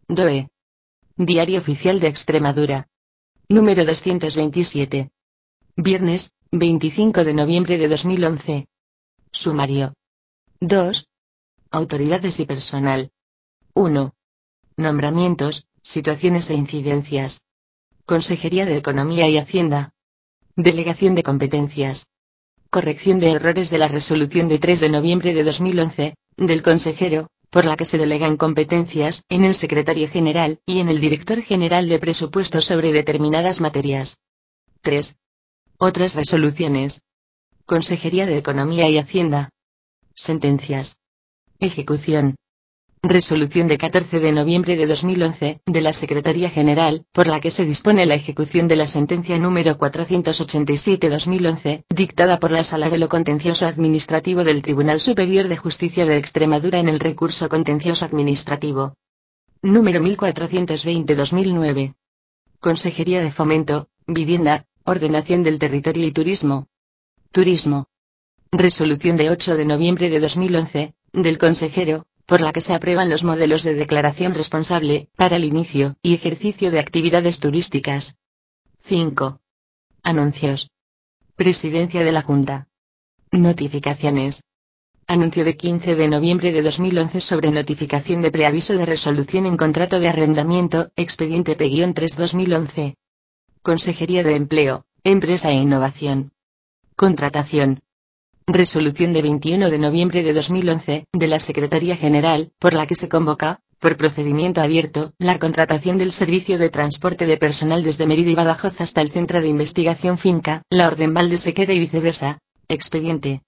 DOE. Diario Oficial de Extremadura. Número 227. Viernes, 25 de noviembre de 2011. Sumario. 2. Autoridades y personal. 1. Nombramientos, situaciones e incidencias. Consejería de Economía y Hacienda. Delegación de competencias. Corrección de errores de la resolución de 3 de noviembre de 2011, del consejero, por la que se delegan competencias en el secretario general y en el director general de presupuestos sobre determinadas materias. 3. Otras resoluciones. Consejería de Economía y Hacienda. Sentencias. Ejecución. Resolución de 14 de noviembre de 2011, de la Secretaría General, por la que se dispone la ejecución de la sentencia número 487/2011, dictada por la Sala de lo Contencioso Administrativo del Tribunal Superior de Justicia de Extremadura en el recurso contencioso administrativo. Número 1420/2009. Consejería de Fomento, Vivienda, Ordenación del Territorio y Turismo. Turismo. Resolución de 8 de noviembre de 2011, del consejero, por la que se aprueban los modelos de declaración responsable, para el inicio y ejercicio de actividades turísticas. 5. Anuncios. Presidencia de la Junta. Notificaciones. Anuncio de 15 de noviembre de 2011 sobre notificación de preaviso de resolución en contrato de arrendamiento, expediente P-3/2011. Consejería de Empleo, Empresa e Innovación. Contratación. Resolución de 21 de noviembre de 2011, de la Secretaría General, por la que se convoca, por procedimiento abierto, la contratación del servicio de transporte de personal desde Mérida y Badajoz hasta el Centro de Investigación Finca, La Orden Valdesequera y viceversa. Expediente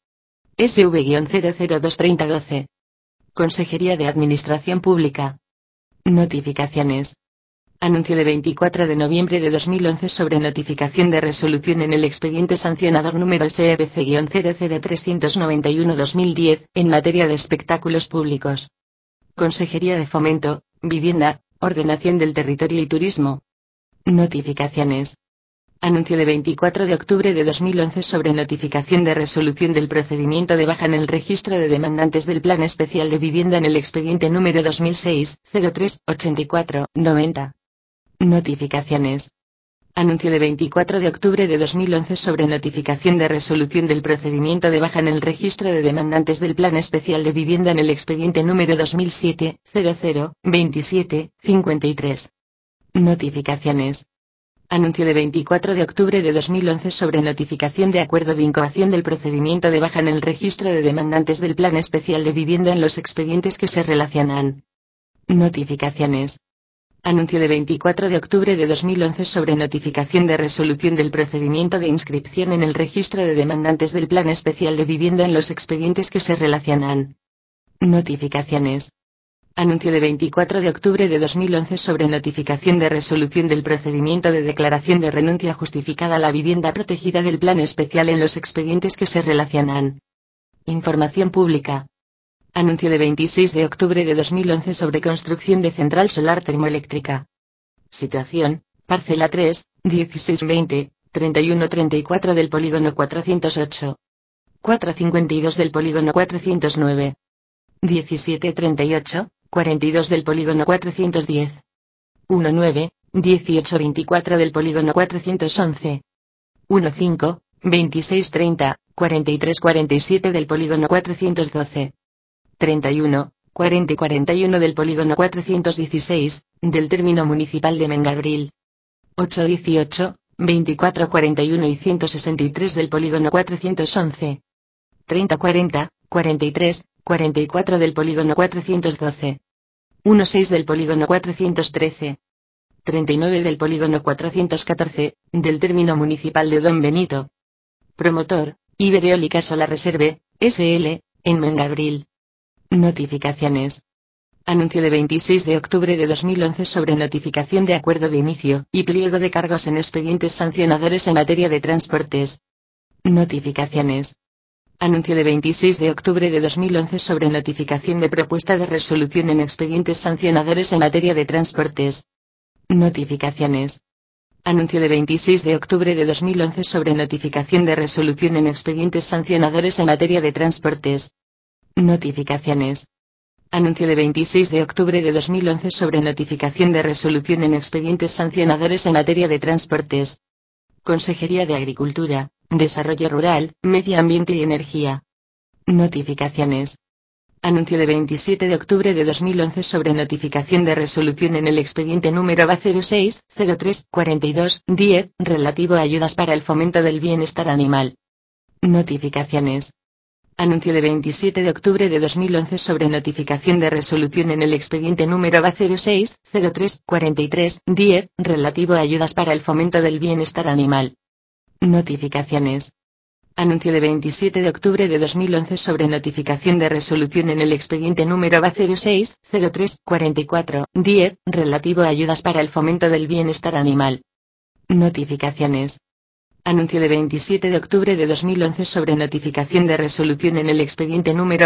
SV-0023012. Consejería de Administración Pública. Notificaciones. Anuncio de 24 de noviembre de 2011 sobre notificación de resolución en el expediente sancionador número SEBC-00391/2010, en materia de espectáculos públicos. Consejería de Fomento, Vivienda, Ordenación del Territorio y Turismo. Notificaciones. Anuncio de 24 de octubre de 2011 sobre notificación de resolución del procedimiento de baja en el registro de demandantes del Plan Especial de Vivienda en el expediente número 2006-03-84-90. Notificaciones. Anuncio de 24 de octubre de 2011 sobre notificación de resolución del procedimiento de baja en el registro de demandantes del Plan Especial de Vivienda en el expediente número 2007-00-27-53. Notificaciones. Anuncio de 24 de octubre de 2011 sobre notificación de acuerdo de incoación del procedimiento de baja en el registro de demandantes del Plan Especial de Vivienda en los expedientes que se relacionan. Notificaciones. Anuncio de 24 de octubre de 2011 sobre notificación de resolución del procedimiento de inscripción en el registro de demandantes del Plan Especial de Vivienda en los expedientes que se relacionan. Notificaciones. Anuncio de 24 de octubre de 2011 sobre notificación de resolución del procedimiento de declaración de renuncia justificada a la vivienda protegida del Plan Especial en los expedientes que se relacionan. Información pública. Anuncio de 26 de octubre de 2011 sobre construcción de central solar termoeléctrica. Situación, parcela 3, 1620, 3134 del polígono 408. 452 del polígono 409. 1738, 42 del polígono 410. 19, 1824 del polígono 411. 15, 2630, 4347 del polígono 412. 31, 40 y 41 del polígono 416, del término municipal de Mengabril. 818, 24 41 y 163 del polígono 411. 30 40, 43, 44 del polígono 412. 16 del polígono 413. 39 del polígono 414, del término municipal de Don Benito. Promotor, Ibereólica Solar Reserve, S.L., en Mengabril. Notificaciones. Anuncio de 26 de octubre de 2011 sobre notificación de acuerdo de inicio y pliego de cargos en expedientes sancionadores en materia de transportes. Notificaciones. Anuncio de 26 de octubre de 2011 sobre notificación de propuesta de resolución en expedientes sancionadores en materia de transportes. Notificaciones. Anuncio de 26 de octubre de 2011 sobre notificación de resolución en expedientes sancionadores en materia de transportes. Notificaciones. Anuncio de 26 de octubre de 2011 sobre notificación de resolución en expedientes sancionadores en materia de transportes. Consejería de Agricultura, Desarrollo Rural, Medio Ambiente y Energía. Notificaciones. Anuncio de 27 de octubre de 2011 sobre notificación de resolución en el expediente número B06-03-42-10, relativo a ayudas para el fomento del bienestar animal. Notificaciones. Anuncio de 27 de octubre de 2011 sobre notificación de resolución en el expediente número B06-03-43-10, relativo a ayudas para el fomento del bienestar animal. Notificaciones. Anuncio de 27 de octubre de 2011 sobre notificación de resolución en el expediente número B06-03-44-10, relativo a ayudas para el fomento del bienestar animal. Notificaciones. Anuncio de 27 de octubre de 2011 sobre notificación de resolución en el expediente número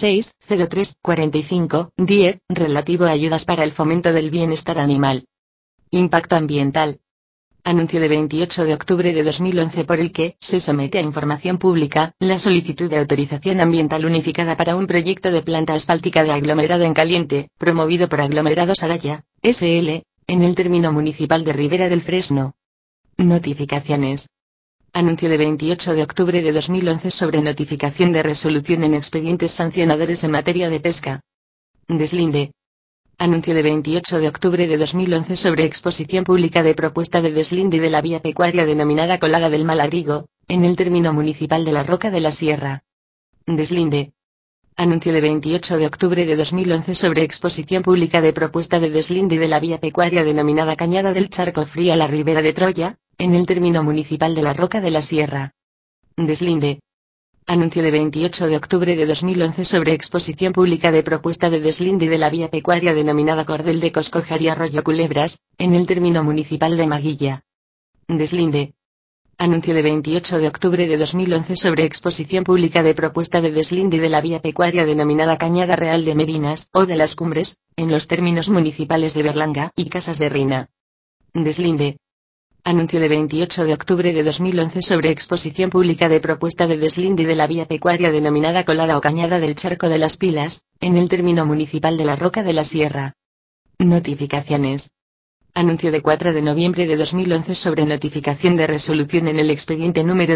B06-03-45-10, relativo a ayudas para el fomento del bienestar animal. Impacto ambiental. Anuncio de 28 de octubre de 2011 por el que se somete a información pública la solicitud de autorización ambiental unificada para un proyecto de planta asfáltica de aglomerado en caliente, promovido por Aglomerados Araya, S.L., en el término municipal de Ribera del Fresno. Notificaciones. Anuncio de 28 de octubre de 2011 sobre notificación de resolución en expedientes sancionadores en materia de pesca. Deslinde. Anuncio de 28 de octubre de 2011 sobre exposición pública de propuesta de deslinde de la vía pecuaria denominada Colada del Malabrigo, en el término municipal de la Roca de la Sierra. Deslinde. Anuncio de 28 de octubre de 2011 sobre exposición pública de propuesta de deslinde de la vía pecuaria denominada Cañada del Charco Frío a la Ribera de Troya, en el término municipal de la Roca de la Sierra. Deslinde. Anuncio de 28 de octubre de 2011 sobre exposición pública de propuesta de deslinde de la vía pecuaria denominada Cordel de Coscojar y Arroyo Culebras, en el término municipal de Maguilla. Deslinde. Anuncio de 28 de octubre de 2011 sobre exposición pública de propuesta de deslinde de la vía pecuaria denominada Cañada Real de Merinas, o de las Cumbres, en los términos municipales de Berlanga y Casas de Reina. Deslinde. Anuncio de 28 de octubre de 2011 sobre exposición pública de propuesta de deslinde de la vía pecuaria denominada Colada o Cañada del Charco de las Pilas, en el término municipal de la Roca de la Sierra. Notificaciones. Anuncio de 4 de noviembre de 2011 sobre notificación de resolución en el expediente número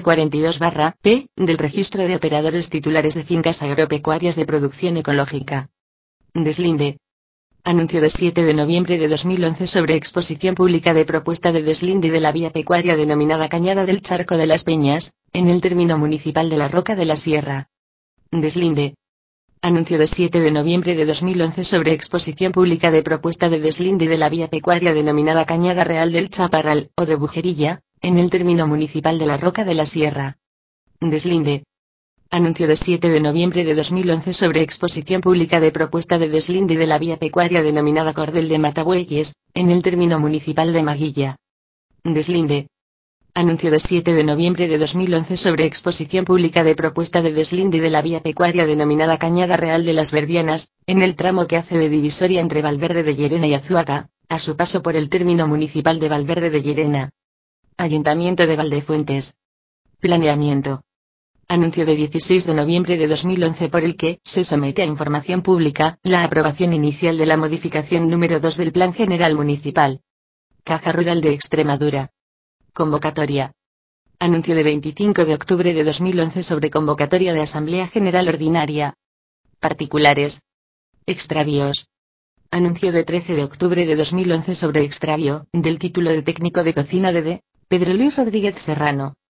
12.042-P, del Registro de Operadores Titulares de Fincas Agropecuarias de Producción Ecológica. Deslinde. Anuncio de 7 de noviembre de 2011 sobre exposición pública de propuesta de deslinde de la vía pecuaria denominada Cañada del Charco de las Peñas, en el término municipal de la Roca de la Sierra. Deslinde. Anuncio de 7 de noviembre de 2011 sobre exposición pública de propuesta de deslinde de la vía pecuaria denominada Cañada Real del Chaparral, o de Bujerilla, en el término municipal de la Roca de la Sierra. Deslinde. Anuncio de 7 de noviembre de 2011 sobre exposición pública de propuesta de deslinde de la vía pecuaria denominada Cordel de Matabueyes, en el término municipal de Maguilla. Deslinde. Anuncio de 7 de noviembre de 2011 sobre exposición pública de propuesta de deslinde de la vía pecuaria denominada Cañada Real de las Verdianas, en el tramo que hace de divisoria entre Valverde de Llerena y Azuaga, a su paso por el término municipal de Valverde de Llerena. Ayuntamiento de Valdefuentes. Planeamiento. Anuncio de 16 de noviembre de 2011 por el que se somete a información pública la aprobación inicial de la modificación número 2 del Plan General Municipal. Caja Rural de Extremadura. Convocatoria. Anuncio de 25 de octubre de 2011 sobre convocatoria de Asamblea General Ordinaria. Particulares. Extravíos. Anuncio de 13 de octubre de 2011 sobre extravío del título de técnico de cocina de Pedro Luis Rodríguez Serrano.